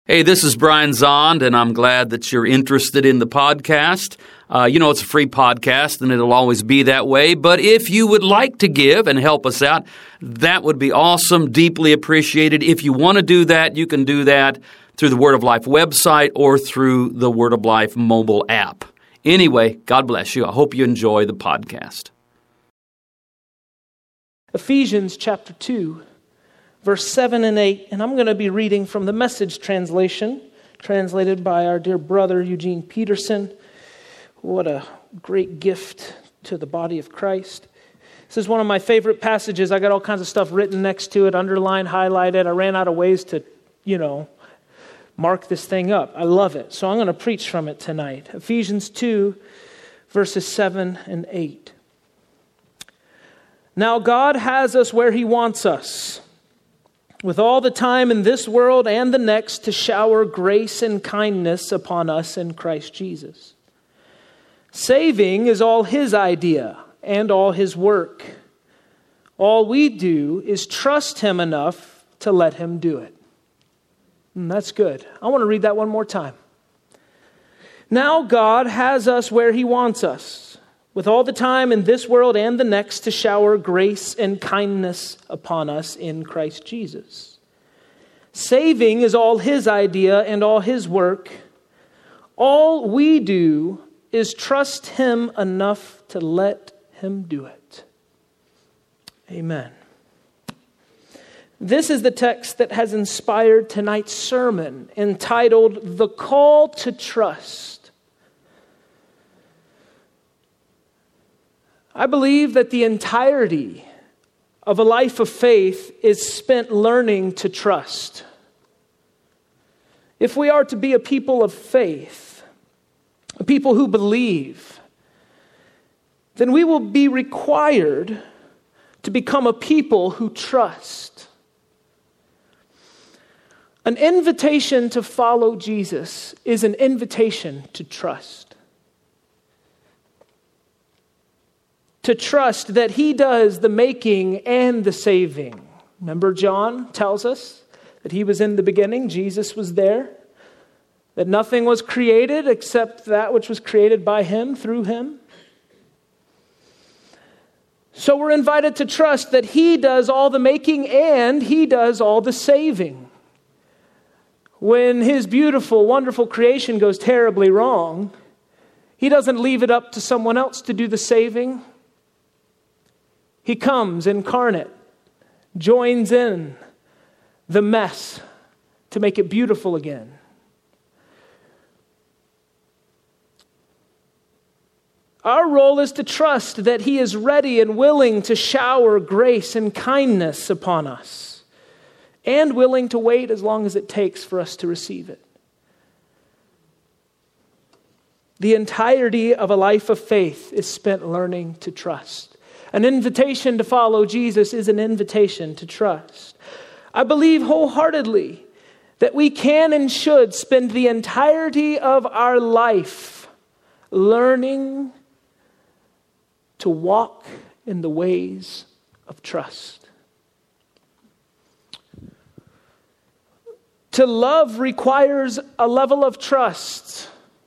Hey, this is Brian Zond, and I'm glad that you're interested in the podcast. It's a free podcast, and it'll always be that way. But if you would like to give and help us out, that would be awesome, deeply appreciated. If you want to do that, you can do that through the Word of Life website or through the Word of Life mobile app. Anyway, God bless you. I hope you enjoy the podcast. Ephesians chapter 2. Verse 7 and 8, and I'm going to be reading from the Message translation, translated by our dear brother, Eugene Peterson. What a great gift to the body of Christ. This is one of my favorite passages. I got all kinds of stuff written next to it, underlined, highlighted. I ran out of ways to, mark this thing up. I love it. So I'm going to preach from it tonight. Ephesians 2, verses 7 and 8. Now God has us where He wants us, with all the time in this world and the next to shower grace and kindness upon us in Christ Jesus. Saving is all His idea and all His work. All we do is trust Him enough to let Him do it. And that's good. I want to read that one more time. Now God has us where He wants us, with all the time in this world and the next to shower grace and kindness upon us in Christ Jesus. Saving is all His idea and all His work. All we do is trust Him enough to let Him do it. Amen. This is the text that has inspired tonight's sermon, entitled The Call to Trust. I believe that the entirety of a life of faith is spent learning to trust. If we are to be a people of faith, a people who believe, then we will be required to become a people who trust. An invitation to follow Jesus is an invitation to trust. To trust that He does the making and the saving. Remember, John tells us that He was in the beginning, Jesus was there, that nothing was created except that which was created by Him, through Him. So we're invited to trust that He does all the making and He does all the saving. When His beautiful, wonderful creation goes terribly wrong, He doesn't leave it up to someone else to do the saving. He comes incarnate, joins in the mess to make it beautiful again. Our role is to trust that He is ready and willing to shower grace and kindness upon us, and willing to wait as long as it takes for us to receive it. The entirety of a life of faith is spent learning to trust. An invitation to follow Jesus is an invitation to trust. I believe wholeheartedly that we can and should spend the entirety of our life learning to walk in the ways of trust. To love requires a level of trust.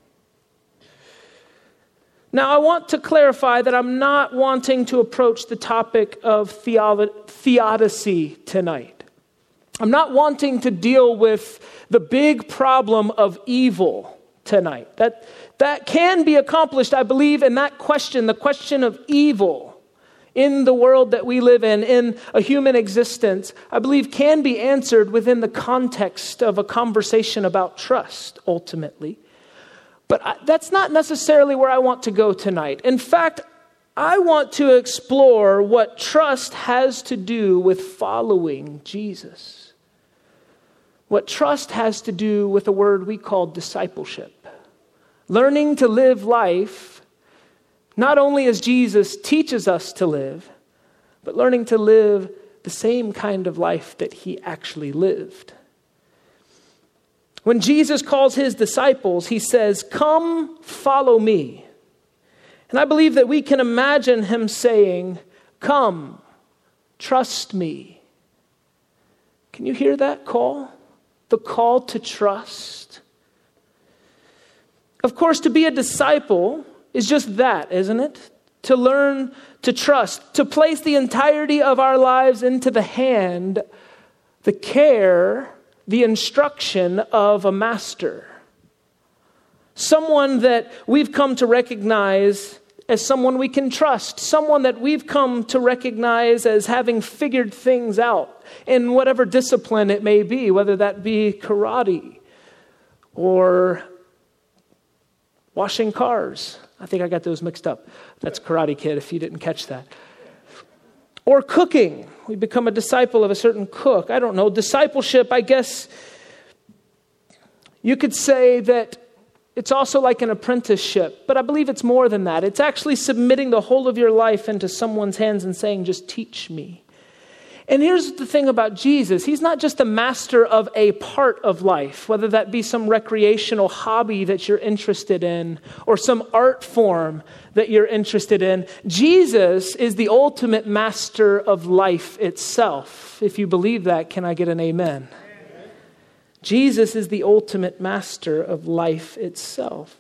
Now, I want to clarify that I'm not wanting to approach the topic of theodicy tonight. I'm not wanting to deal with the big problem of evil tonight. That can be accomplished, I believe, in that question, the question of evil in the world that we live in a human existence, I believe can be answered within the context of a conversation about trust, ultimately. But that's not necessarily where I want to go tonight. In fact, I want to explore what trust has to do with following Jesus. What trust has to do with a word we call discipleship. Learning to live life, not only as Jesus teaches us to live, but learning to live the same kind of life that He actually lived. When Jesus calls His disciples, He says, "Come, follow me." And I believe that we can imagine Him saying, "Come, trust me." Can you hear that call? the call to trust. Of course, to be a disciple is just that, isn't it? To learn to trust, to place the entirety of our lives into the hand, the care, the instruction of a master. Someone that we've come to recognize as someone we can trust, someone that we've come to recognize as having figured things out in whatever discipline it may be, whether that be karate or washing cars. I think I got those mixed up. That's Karate Kid, if you didn't catch that. Or cooking. We become a disciple of a certain cook. I don't know. Discipleship, I guess you could say that it's also like an apprenticeship, but I believe it's more than that. It's actually submitting the whole of your life into someone's hands and saying, just teach me. And here's the thing about Jesus. He's not just the master of a part of life, whether that be some recreational hobby that you're interested in or some art form that you're interested in. Jesus is the ultimate master of life itself. If you believe that, can I get an amen? Amen. Jesus is the ultimate master of life itself.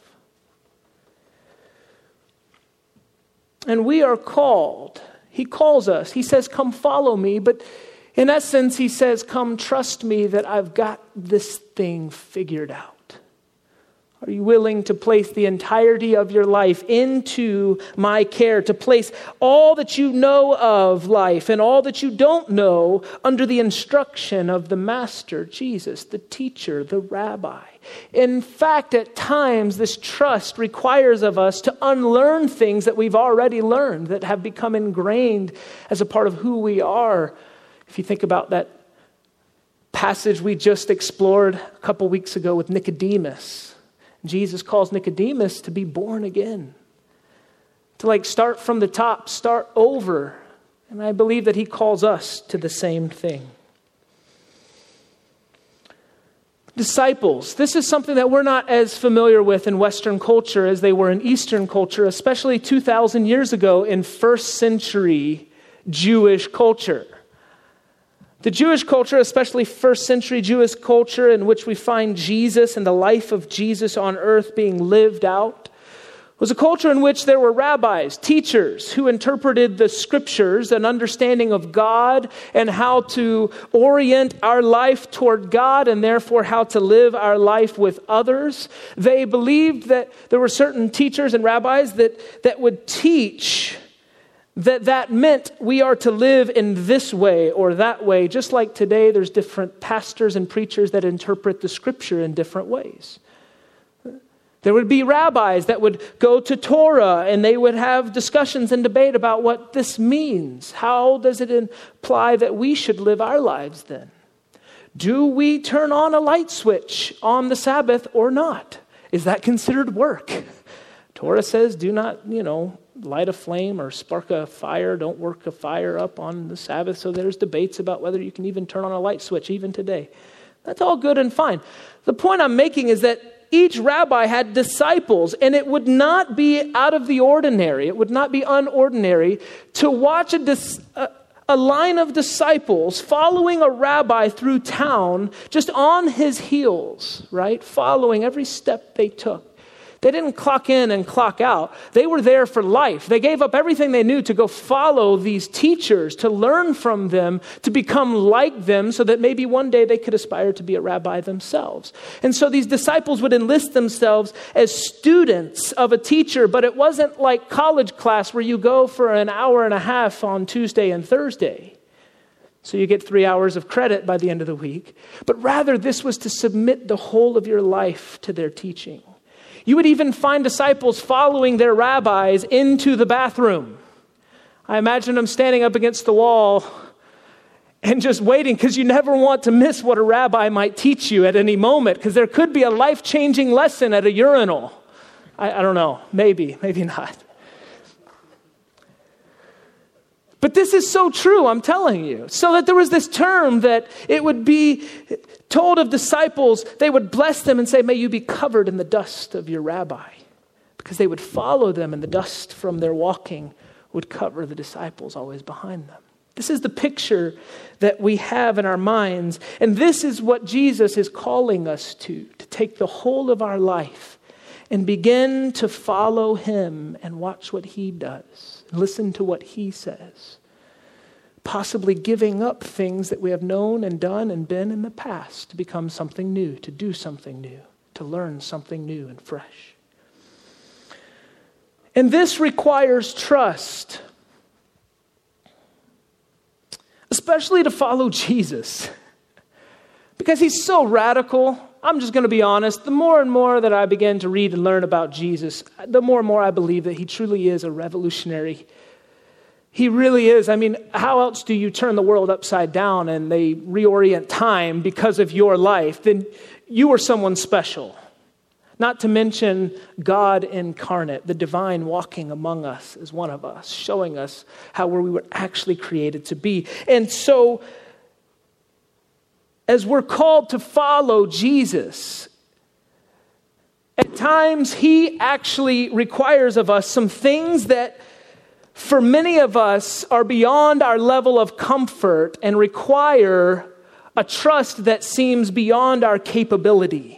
And we are called. He calls us. He says, come follow me. But in essence, he says, come trust me that I've got this thing figured out. Are you willing to place the entirety of your life into my care, to place all that you know of life and all that you don't know under the instruction of the master, Jesus, the teacher, the rabbi? In fact, at times, this trust requires of us to unlearn things that we've already learned, that have become ingrained as a part of who we are. If you think about that passage we just explored a couple weeks ago with Nicodemus, Jesus calls Nicodemus to be born again, to start from the top, start over. And I believe that he calls us to the same thing. Disciples. This is something that we're not as familiar with in Western culture as they were in Eastern culture, especially 2,000 years ago in first century Jewish culture. The Jewish culture, especially first century Jewish culture in which we find Jesus and the life of Jesus on earth being lived out, was a culture in which there were rabbis, teachers who interpreted the scriptures, an understanding of God and how to orient our life toward God and therefore how to live our life with others. They believed that there were certain teachers and rabbis that would teach that meant we are to live in this way or that way. Just like today, there's different pastors and preachers that interpret the scripture in different ways. There would be rabbis that would go to Torah and they would have discussions and debate about what this means. How does it imply that we should live our lives then? Do we turn on a light switch on the Sabbath or not? Is that considered work? Torah says do not, light a flame or spark a fire. Don't work a fire up on the Sabbath. So there's debates about whether you can even turn on a light switch even today. That's all good and fine. The point I'm making is that each rabbi had disciples, and it would not be out of the ordinary, it would not be unordinary to watch a line of disciples following a rabbi through town just on his heels, right? Following every step they took. They didn't clock in and clock out. They were there for life. They gave up everything they knew to go follow these teachers, to learn from them, to become like them so that maybe one day they could aspire to be a rabbi themselves. And so these disciples would enlist themselves as students of a teacher, but it wasn't like college class where you go for an hour and a half on Tuesday and Thursday. So you get 3 hours of credit by the end of the week. But rather, this was to submit the whole of your life to their teaching. You would even find disciples following their rabbis into the bathroom. I imagine them standing up against the wall and just waiting, because you never want to miss what a rabbi might teach you at any moment, because there could be a life-changing lesson at a urinal. I don't know, maybe not. But this is so true, I'm telling you. So that there was this term that it would be told of disciples, they would bless them and say, may you be covered in the dust of your rabbi. Because they would follow them and the dust from their walking would cover the disciples always behind them. This is the picture that we have in our minds. And this is what Jesus is calling us to take the whole of our life and begin to follow him and watch what he does. Listen to what he says. Possibly giving up things that we have known and done and been in the past to become something new, to do something new, to learn something new and fresh. And this requires trust, especially to follow Jesus, because he's so radical. I'm just going to be honest. The more and more that I begin to read and learn about Jesus, the more and more I believe that he truly is a revolutionary. He really is. I mean, how else do you turn the world upside down and they reorient time because of your life? Then you are someone special. Not to mention God incarnate, the divine walking among us as one of us, showing us how we were actually created to be. And so, as we're called to follow Jesus, at times he actually requires of us some things that for many of us are beyond our level of comfort and require a trust that seems beyond our capability.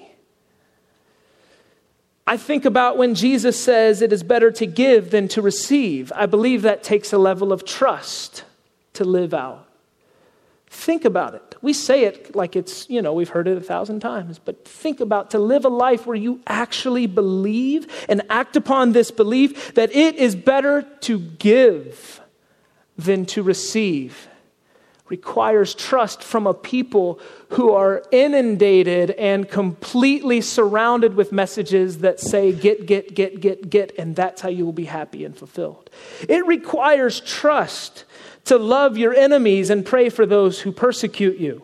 I think about when Jesus says it is better to give than to receive. I believe that takes a level of trust to live out. Think about it. We say it like it's, we've heard it 1,000 times, but think about to live a life where you actually believe and act upon this belief that it is better to give than to receive. Requires trust from a people who are inundated and completely surrounded with messages that say get, and that's how you will be happy and fulfilled. It requires trust to love your enemies and pray for those who persecute you.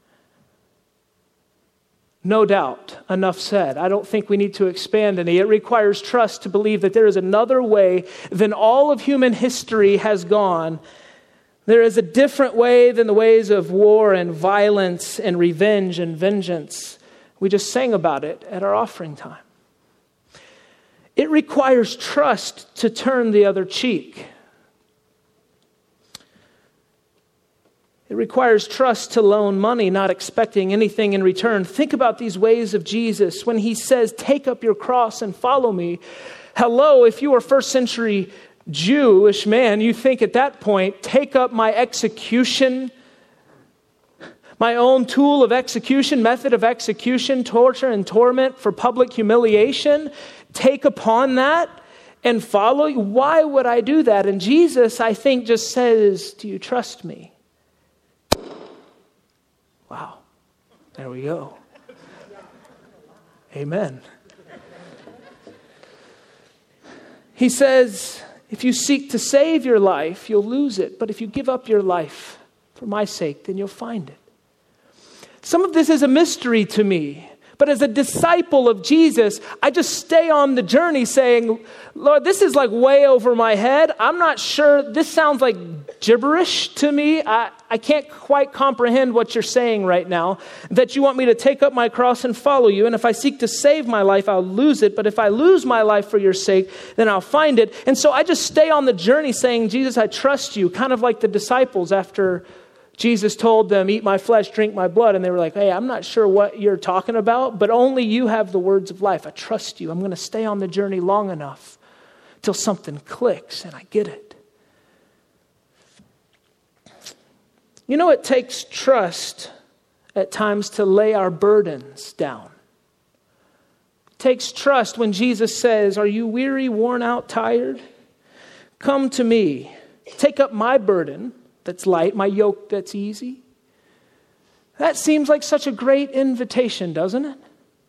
No doubt, enough said. I don't think we need to expand any. It requires trust to believe that there is another way than all of human history has gone. There is a different way than the ways of war and violence and revenge and vengeance. We just sang about it at our offering time. It requires trust to turn the other cheek. It requires trust to loan money, not expecting anything in return. Think about these ways of Jesus when he says, take up your cross and follow me. Hello, if you are first century Jewish man, you think at that point, take up my execution, my own tool of execution, method of execution, torture and torment for public humiliation, take upon that and follow you. Why would I do that? And Jesus, I think, just says, do you trust me? Wow, there we go. Amen. He says, if you seek to save your life, you'll lose it. But if you give up your life for my sake, then you'll find it. Some of this is a mystery to me. But as a disciple of Jesus, I just stay on the journey saying, Lord, this is like way over my head. I'm not sure. This sounds like gibberish to me. I can't quite comprehend what you're saying right now, that you want me to take up my cross and follow you. And if I seek to save my life, I'll lose it. But if I lose my life for your sake, then I'll find it. And so I just stay on the journey saying, Jesus, I trust you. Kind of like the disciples after Jesus told them, eat my flesh, drink my blood. And they were like, hey, I'm not sure what you're talking about, but only you have the words of life. I trust you. I'm going to stay on the journey long enough till something clicks and I get it. You know, it takes trust at times to lay our burdens down. It takes trust when Jesus says, are you weary, worn out, tired? Come to me. Take up my burden that's light, my yoke that's easy. That seems like such a great invitation, doesn't it?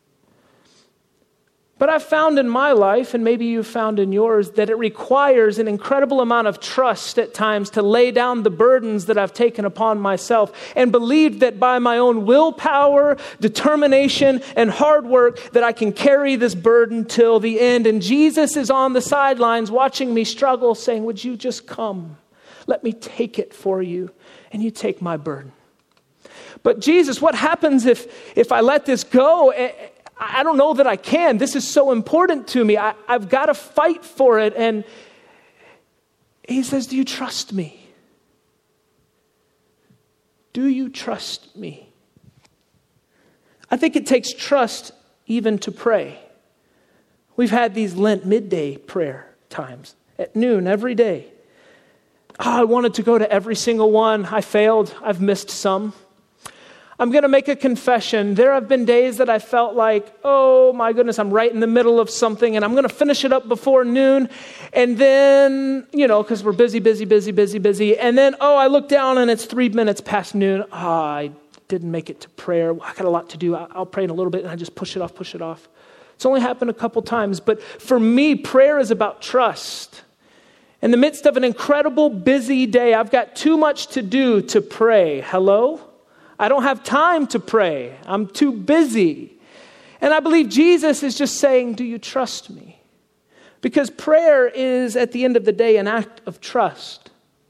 But I've found in my life, and maybe you've found in yours, that it requires an incredible amount of trust at times to lay down the burdens that I've taken upon myself and believed that by my own willpower, determination, and hard work that I can carry this burden till the end. And Jesus is on the sidelines watching me struggle, saying, would you just come? Let me take it for you, and you take my burden. But Jesus, what happens if I let this go? I don't know that I can. This is so important to me. I've got to fight for it. And he says, do you trust me? do you trust me? I think it takes trust even to pray. We've had these Lent midday prayer times at noon every day. I wanted to go to every single one. I failed. I've missed some. I'm going to make a confession. There have been days that I felt like, oh my goodness, I'm right in the middle of something and I'm going to finish it up before noon. And then, because we're busy. And then, I look down and it's 3 minutes past noon. I didn't make it to prayer. I got a lot to do. I'll pray in a little bit and I just push it off. It's only happened a couple times. But for me, prayer is about trust. In the midst of an incredible busy day, I've got too much to do to pray. Hello? I don't have time to pray. I'm too busy. And I believe Jesus is just saying, do you trust me? Because prayer is, at the end of the day, an act of trust.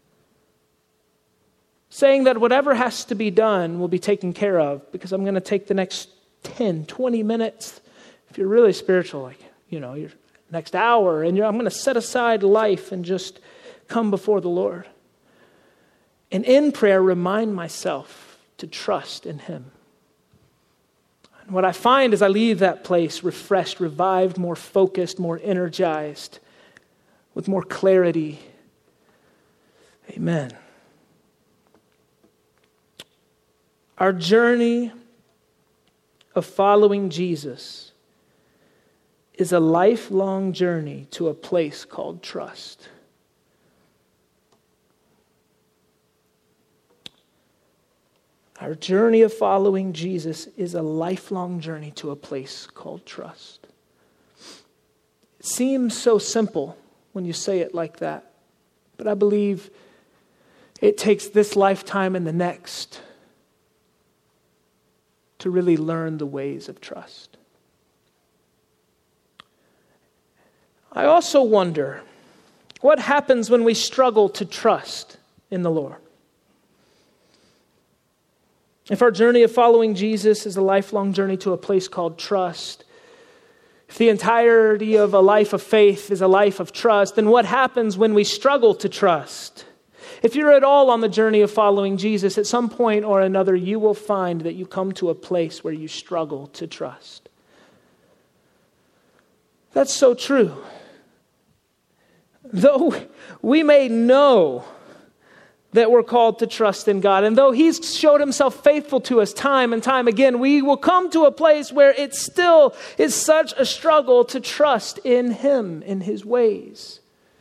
Saying that whatever has to be done will be taken care of because I'm going to take the next 10, 20 minutes. If you're really spiritual, your next hour, and I'm going to set aside life and just come before the Lord. And in prayer, remind myself to trust in him. And what I find is I leave that place refreshed, revived, more focused, more energized, with more clarity. Amen. Our journey of following Jesus is a lifelong journey to a place called trust. Our journey of following Jesus is a lifelong journey to a place called trust. It seems so simple when you say it like that, but I believe it takes this lifetime and the next to really learn the ways of trust. I also wonder what happens when we struggle to trust in the Lord. If our journey of following Jesus is a lifelong journey to a place called trust, if the entirety of a life of faith is a life of trust, then what happens when we struggle to trust? If you're at all on the journey of following Jesus, at some point or another, you will find that you come to a place where you struggle to trust. That's so true. Though we may know that we're called to trust in God, and though he's showed himself faithful to us time and time again, we will come to a place where it still is such a struggle to trust in him, in his ways.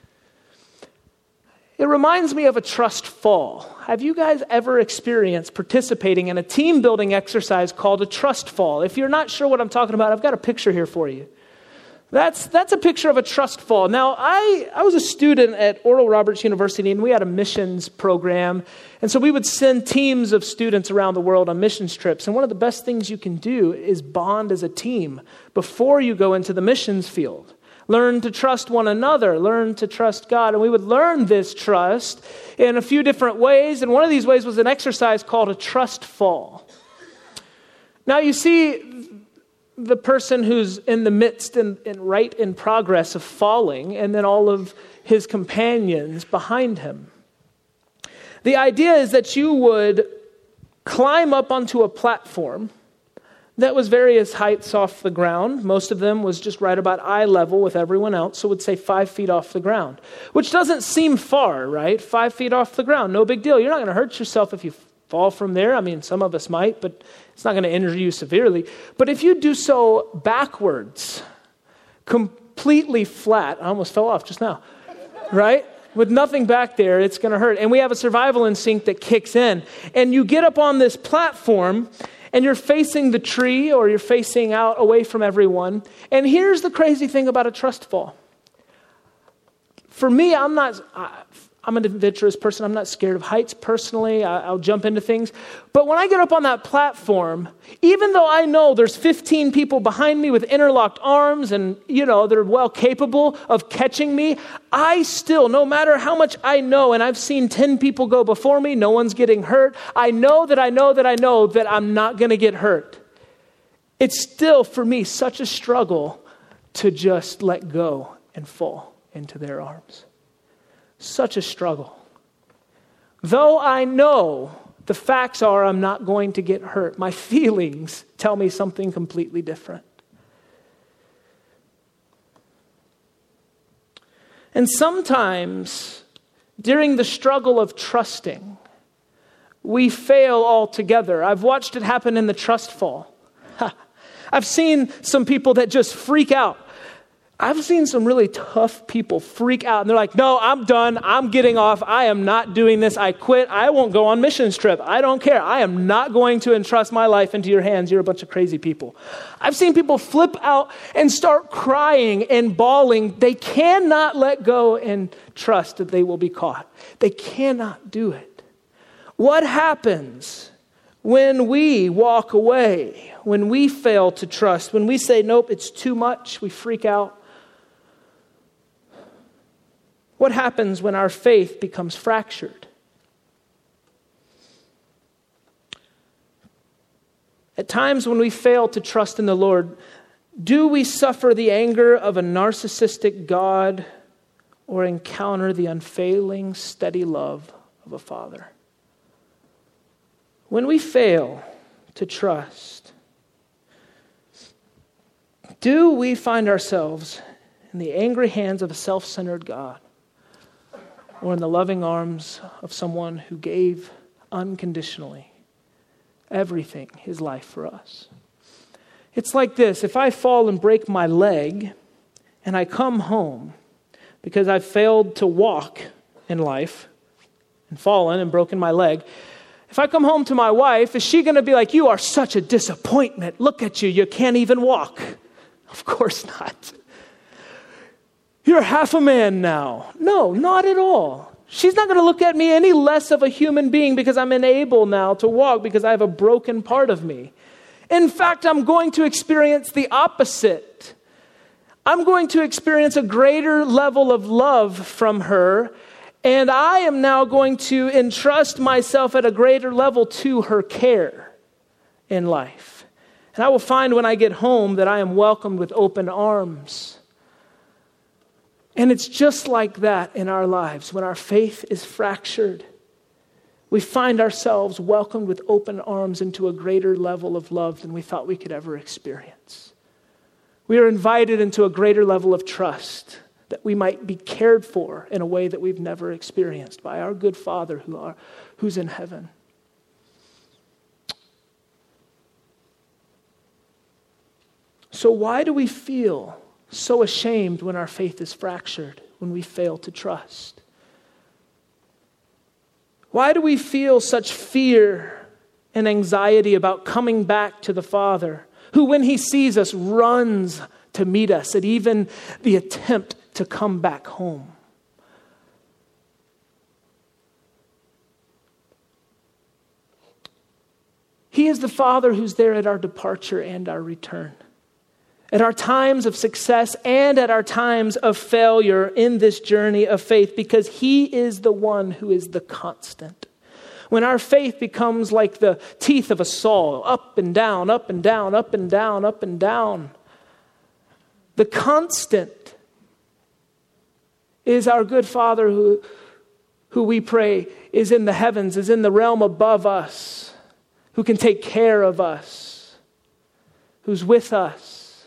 It reminds me of a trust fall. Have you guys ever experienced participating in a team building exercise called a trust fall? If you're not sure what I'm talking about, I've got a picture here for you. That's a picture of a trust fall. Now, I was a student at Oral Roberts University, and we had a missions program. And so we would send teams of students around the world on missions trips. And one of the best things you can do is bond as a team before you go into the missions field. Learn to trust one another. Learn to trust God. And we would learn this trust in a few different ways. And one of these ways was an exercise called a trust fall. Now, you see, the person who's in the midst and right in progress of falling, and then all of his companions behind him. The idea is that you would climb up onto a platform that was various heights off the ground. Most of them was just right about eye level with everyone else, so would say 5 feet off the ground, which doesn't seem far, right? 5 feet off the ground, no big deal. You're not going to hurt yourself if you fall from there. I mean, some of us might, but it's not going to injure you severely. But if you do so backwards, completely flat, I almost fell off just now, right? With nothing back there, it's going to hurt. And we have a survival instinct that kicks in. And you get up on this platform, and you're facing the tree, or you're facing out away from everyone. And here's the crazy thing about a trust fall. For me, I'm an adventurous person. I'm not scared of heights personally. I'll jump into things. But when I get up on that platform, even though I know there's 15 people behind me with interlocked arms and, they're well capable of catching me, I still, no matter how much I know, and I've seen 10 people go before me, no one's getting hurt. I know that I'm not going to get hurt. It's still, for me, such a struggle to just let go and fall into their arms. Such a struggle. Though I know The facts are I'm not going to get hurt. My feelings tell me something completely different. And sometimes, during the struggle of trusting, we fail altogether. I've watched it happen in the trust fall. I've seen some people that just freak out. I've seen some really tough people freak out. And they're like, no, I'm done. I'm getting off. I am not doing this. I quit. I won't go on missions trip. I don't care. I am not going to entrust my life into your hands. You're a bunch of crazy people. I've seen people flip out and start crying and bawling. They cannot let go and trust that they will be caught. They cannot do it. What happens when we walk away, when we fail to trust, when we say, nope, it's too much, we freak out? What happens when our faith becomes fractured? At times when we fail to trust in the Lord, do we suffer the anger of a narcissistic God or encounter the unfailing, steady love of a Father? When we fail to trust, do we find ourselves in the angry hands of a self-centered God, or in the loving arms of someone who gave unconditionally everything, his life for us? It's like this. If I fall and break my leg and I come home because I failed to walk in life and fallen and broken my leg, if I come home to my wife, is she going to be like, you are such a disappointment. Look at you. You can't even walk. Of course not. You're half a man now. No, not at all. She's not going to look at me any less of a human being because I'm unable now to walk because I have a broken part of me. In fact, I'm going to experience the opposite. I'm going to experience a greater level of love from her, and I am now going to entrust myself at a greater level to her care in life. And I will find when I get home that I am welcomed with open arms. And it's just like that in our lives. When our faith is fractured, we find ourselves welcomed with open arms into a greater level of love than we thought we could ever experience. We are invited into a greater level of trust that we might be cared for in a way that we've never experienced by our good Father who's in heaven. So why do we feel so ashamed when our faith is fractured, when we fail to trust? Why do we feel such fear and anxiety about coming back to the Father, who when he sees us runs to meet us at even the attempt to come back home? He is the Father who's there at our departure and our return, at our times of success and at our times of failure in this journey of faith, because he is the one who is the constant. When our faith becomes like the teeth of a saw, up and down, up and down, up and down, up and down, the constant is our good Father who we pray is in the heavens, is in the realm above us, who can take care of us, who's with us.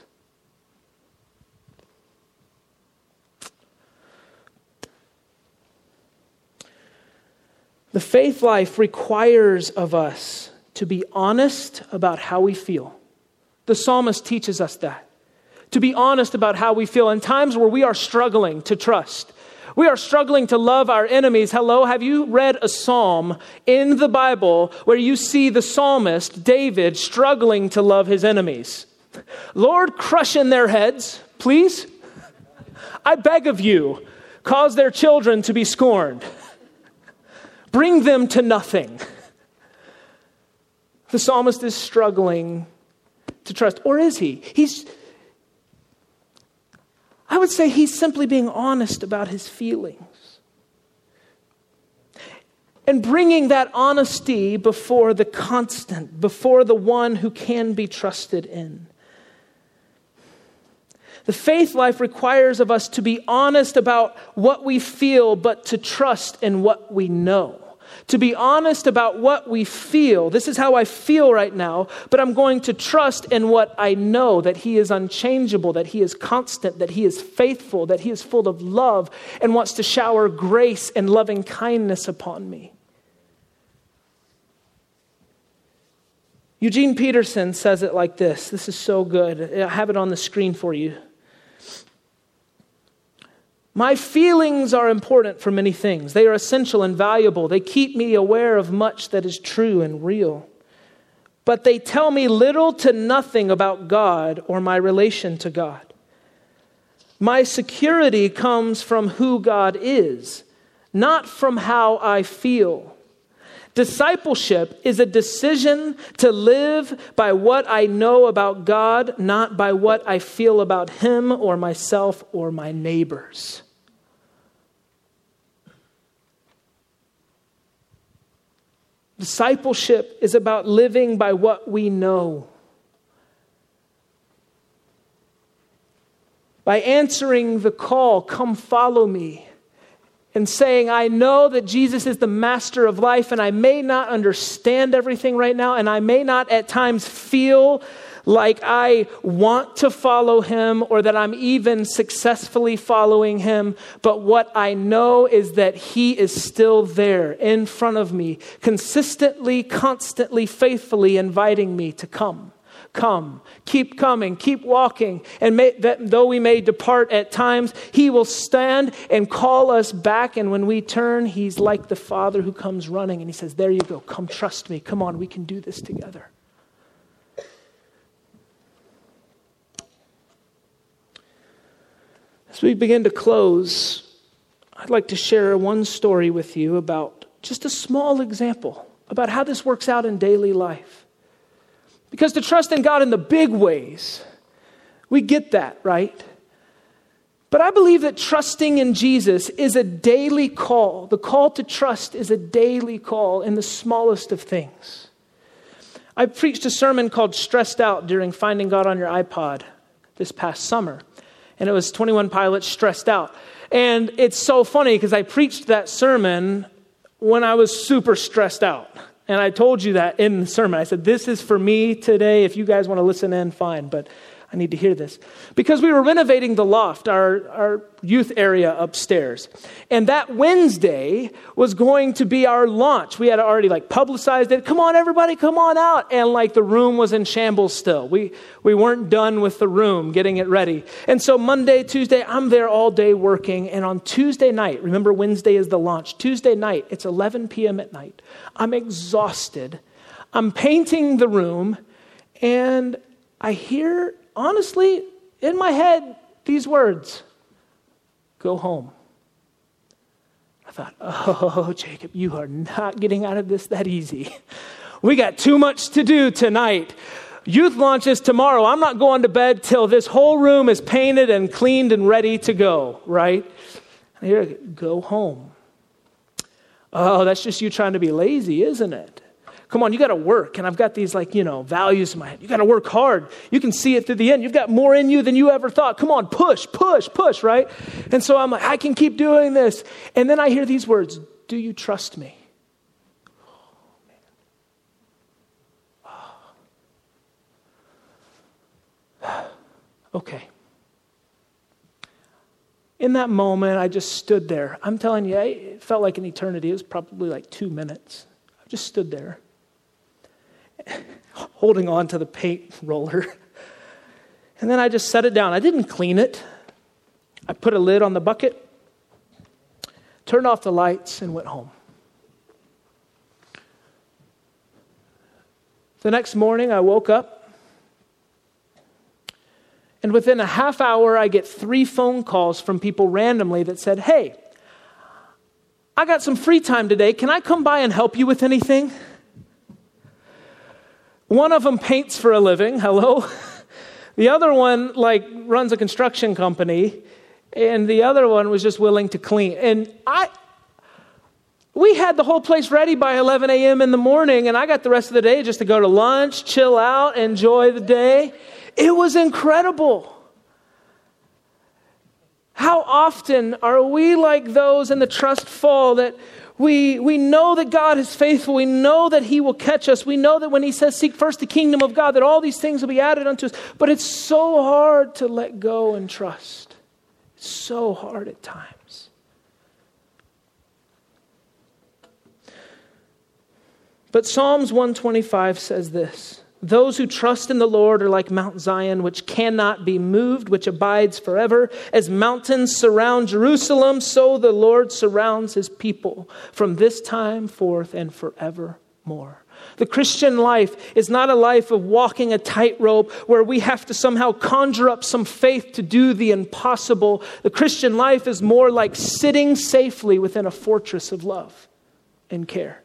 The faith life requires of us to be honest about how we feel. The psalmist teaches us that. To be honest about how we feel in times where we are struggling to trust. We are struggling to love our enemies. Hello, have you read a psalm in the Bible where you see the psalmist, David, struggling to love his enemies? Lord, crush in their heads, please. I beg of you, cause their children to be scorned. Bring them to nothing. The psalmist is struggling to trust. Or is he? I would say he's simply being honest about his feelings and bringing that honesty before the constant, before the one who can be trusted in. The faith life requires of us to be honest about what we feel, but to trust in what we know. to be honest about what we feel. This is how I feel right now, but I'm going to trust in what I know, that he is unchangeable, that he is constant, that he is faithful, that he is full of love and wants to shower grace and loving kindness upon me. Eugene Peterson says it like this. This is so good. I have it on the screen for you. My feelings are important for many things. They are essential and valuable. They keep me aware of much that is true and real. But they tell me little to nothing about God or my relation to God. My security comes from who God is, not from how I feel. Discipleship is a decision to live by what I know about God, not by what I feel about him or myself or my neighbors. Discipleship is about living by what we know. By answering the call, come follow me, and saying, I know that Jesus is the master of life, and I may not understand everything right now, and I may not at times feel like I want to follow him or that I'm even successfully following him. But what I know is that he is still there in front of me, consistently, constantly, faithfully inviting me to come. Come, keep coming, keep walking. And that though we may depart at times, he will stand and call us back. And when we turn, he's like the father who comes running and he says, there you go, come trust me. Come on, we can do this together. As we begin to close, I'd like to share one story with you about just a small example about how this works out in daily life. Because to trust in God in the big ways, we get that, right? But I believe that trusting in Jesus is a daily call. The call to trust is a daily call in the smallest of things. I preached a sermon called Stressed Out during Finding God on Your iPod this past summer. And it was 21 Pilots, Stressed Out. And it's so funny because I preached that sermon when I was super stressed out. And I told you that in the sermon. I said, this is for me today. If you guys want to listen in, fine. But I need to hear this. Because we were renovating the loft, our youth area upstairs. And that Wednesday was going to be our launch. We had already publicized it. Come on, everybody, come on out. And the room was in shambles still. We weren't done with the room, getting it ready. And so Monday, Tuesday, I'm there all day working. And on Tuesday night, remember Wednesday is the launch. Tuesday night, it's 11 p.m. at night. I'm exhausted. I'm painting the room. And I hear, honestly, in my head, these words, go home. I thought, oh, Jacob, you are not getting out of this that easy. We got too much to do tonight. Youth launch is tomorrow. I'm not going to bed till this whole room is painted and cleaned and ready to go, right? And here, go home. Oh, that's just you trying to be lazy, isn't it? Come on, you got to work. And I've got these values in my head. You got to work hard. You can see it through the end. You've got more in you than you ever thought. Come on, push, right? And so I'm like, I can keep doing this. And then I hear these words, do you trust me? Okay. In that moment, I just stood there. I'm telling you, it felt like an eternity. It was probably 2 minutes. I just stood there, holding on to the paint roller. And then I just set it down. I didn't clean it. I put a lid on the bucket, turned off the lights, and went home. The next morning, I woke up. And within a half hour, I get 3 phone calls from people randomly that said, hey, I got some free time today. Can I come by and help you with anything? One of them paints for a living. Hello. The other one runs a construction company. And the other one was just willing to clean. And we had the whole place ready by 11 a.m. in the morning. And I got the rest of the day just to go to lunch, chill out, enjoy the day. It was incredible. How often are we like those in the trust fall that we know that God is faithful. We know that He will catch us. We know that when He says, seek first the kingdom of God, that all these things will be added unto us. But it's so hard to let go and trust. It's so hard at times. But Psalms 125 says this: those who trust in the Lord are like Mount Zion, which cannot be moved, which abides forever. As mountains surround Jerusalem, so the Lord surrounds His people from this time forth and forevermore. The Christian life is not a life of walking a tightrope where we have to somehow conjure up some faith to do the impossible. The Christian life is more like sitting safely within a fortress of love and care.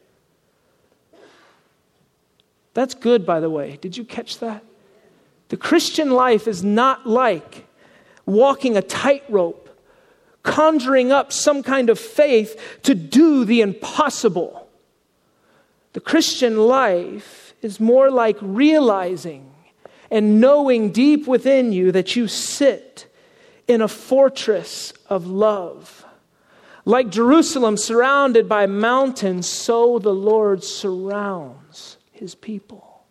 That's good, by the way. Did you catch that? The Christian life is not like walking a tightrope, conjuring up some kind of faith to do the impossible. The Christian life is more like realizing and knowing deep within you that you sit in a fortress of love. Like Jerusalem surrounded by mountains, so the Lord surrounds His people.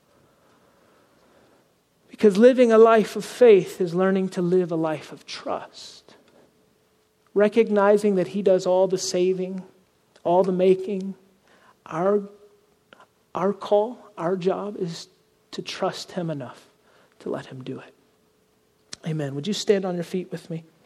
Because living a life of faith is learning to live a life of trust. Recognizing that He does all the saving, all the making. Our call, our job is to trust Him enough to let Him do it. Amen. Would you stand on your feet with me?